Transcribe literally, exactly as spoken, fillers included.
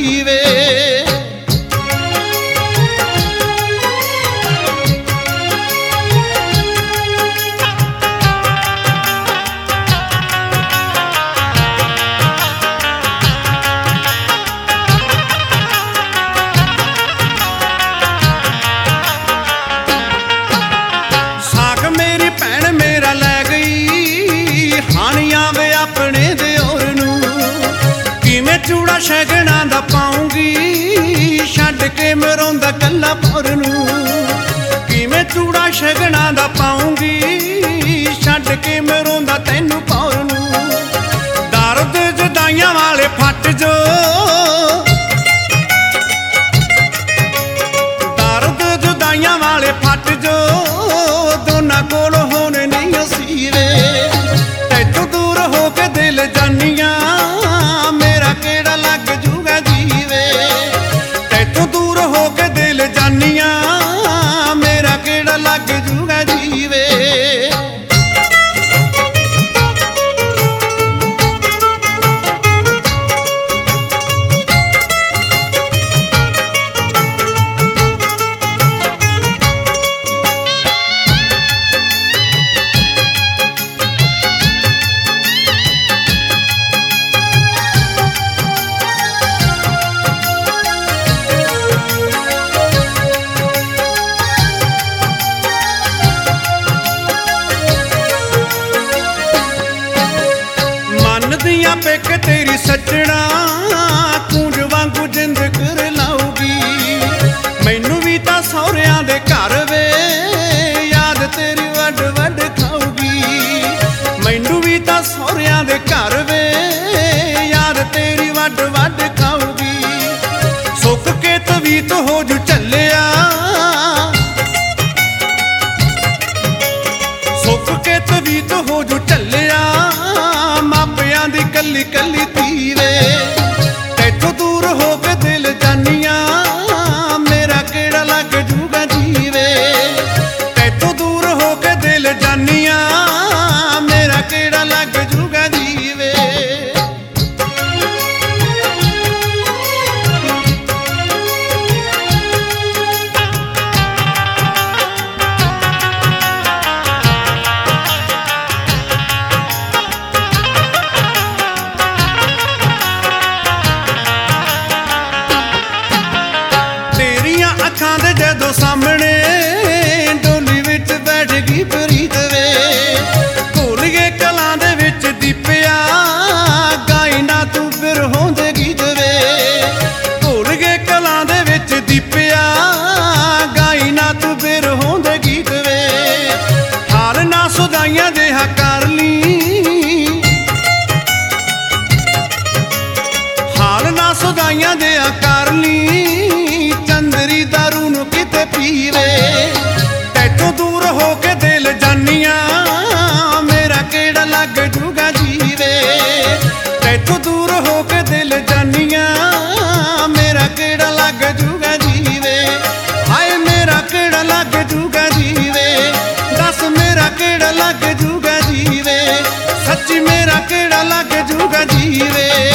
ਜੀਵੇ। ਸਾਕ ਮੇਰੀ ਭੈਣ ਮੇਰਾ ਲੈ ਗਈ ਹਾਣੀਆਂ ਵੇ ਆਪਣੇ ਦਿਓਰ ਨੂੰ। ਕਿਵੇਂ ਚੂੜਾ ਸ਼ਗਨਾਂ ਦਾ ਪਾਉਂਗੀ ਛੱਡ ਕੇ ਮਰੋਂਦਾ ਕੱਲਾ ਭੌਰ ਨੂੰ। ਕਿਵੇਂ ਚੂੜਾ ਸ਼ਗਨਾਂ ਦਾ ਪਾਉਂਗੀ ਛੱਡ ਕੇ ਮਰੋਂਦਾ ਤੈਨੂੰ ਭੌਰ ਨੂੰ। ਦਰਦ ਜੁਦਾਈਆਂ ਵਾਲੇ ਫੱਟ ਜੋ ਦਰਦ ਜੁਦਾਈਆਂ ਵਾਲੇ ਫੱਟ ਜੋ ਦੋਨਾਂ ਕੋਲ ਹੁਣ ਨਹੀਂ ਅਸੀਂ ਵੇ। ਤੈਥੋਂ ਦੂਰ ਹੋ ਕੇ ਦਿਲ ਜਾਨੀਆਂ ਮੇਰਾ ਕਿਹੜਾ ਲੱਗ ਜੂਗਾ ਜੀਵੇ। ਤੈਥੋਂ ਦੂਰ ਹੋ ਕੇ ਦਿਲ ਜਾਨੀਆਂ ਮੇਰਾ ਕਿਹੜਾ ਲੱਗ ਜੂਗਾ ਜੀਵੇ। ਦੀਆਂ ਪਿੱਕ ਤੇਰੀ ਸੱਜਣਾ ਕੂੰਜ ਵਾਂਗੂ ਜਿੰਦ ਕਰ ਲਾਊਗੀ। ਮੈਨੂੰ ਵੀ ਤਾਂ ਸਹੁਰਿਆਂ ਦੇ ਘਰ ਵੇ ਯਾਦ ਤੇਰੀ ਵੱਡ ਵੱਡ ਖਾਊਗੀ। ਮੈਨੂੰ ਵੀ ਤਾਂ ਸਹੁਰਿਆਂ ਦੇ ਘਰ ਵੇ ਯਾਦ ਤੇਰੀ ਵੱਡ ਵੱਡ ਖਾਊਗੀ। ਸੁੱਕ ਕੇ ਤਵੀਤ ਹੋ ਜੂ ਚੱਲਿਆ ਸੁੱਕ ਕੇ ਤਵੀਤ ਹੋ ਜੂ ਚੱਲਿਆ ਮਾਪਿਆਂ ਦੀ ਕੱਲੀ ਕੱਲੀ ਧੀ ਵੇ। ਤੈਥੋਂ ਦੂਰ ਹੋ ਕੇ ਦਿਲ ਜਾਨੀਆਂ ਮੇਰਾ ਕਿਹੜਾ ਲੱਗ ਜੂਗਾ ਜੀਵੇ। ਤੈਥੋਂ ਦੂਰ ਹੋ ਕੇ ਦਿਲ ਜਾਨੀਆਂ ਮੇਰਾ ਕਿਹੜਾ ਲੱਗ ਜੂਗਾ ਜੀਵੇ। ਅੱਖਾਂ ਦੇ ਜਦੋਂ ਸਾਹਮਣੇ ਡੋਲੀ ਵਿੱਚ ਬੈਠ ਗਈ ਪ੍ਰੀਤ ਵੇ। ਘੋਲ ਗਏ ਕਲਾਂ ਦੇ ਵਿੱਚ ਦੀਪਿਆ ਗਾਈ ਨਾ ਤੂੰ ਫਿਰ ਹੋਂਦੇ ਗੀਤ ਵੇ। ਘੋਲ ਗਏ ਕਲਾਂ ਦੇ ਵਿੱਚ ਦੀਪਿਆ ਗਾਈ ਨਾ ਤੂੰ ਫਿਰ ਹੋਂਦੇ ਗੀਤ ਵੇ। ਹਾਲ ਨਾ ਸੁਦਾਈਆਂ ਜਿਹਾ ਕਰ ਲਈ ਹਾਲ ਨਾ ਸੁਦਾਈਆਂ ਜਿਹਾ ਕਰ ਲਈ ਚੰਦਰੀ ਦਾਰੂ ਨੂੰ ਕਿਤੇ ਪੀਵੇ। ਤੈਥੋਂ ਦੂਰ ਹੋ ਕੇ ਦਿਲ ਜਾਨੀਆਂ ਮੇਰਾ ਕਿਹੜਾ ਲੱਗ ਜੂਗਾ ਜੀਵੇ। ਤੈਥੋਂ ਦੂਰ ਹੋ ਕੇ ਦਿਲ ਜਾਨੀਆਂ ਮੇਰਾ ਕਿਹੜਾ ਲੱਗ ਜੂਗਾ ਜੀਵੇ। ਹਾਏ ਮੇਰਾ ਕਿਹੜਾ ਲੱਗ ਜੂਗਾ ਜੀਵੇ। ਦੱਸ ਮੇਰਾ ਕਿਹੜਾ ਲੱਗ ਜੂਗਾ ਜੀਵੇ। ਸੱਚੀ ਮੇਰਾ ਕਿਹੜਾ ਲੱਗ ਜੂਗਾ ਜੀਵੇ।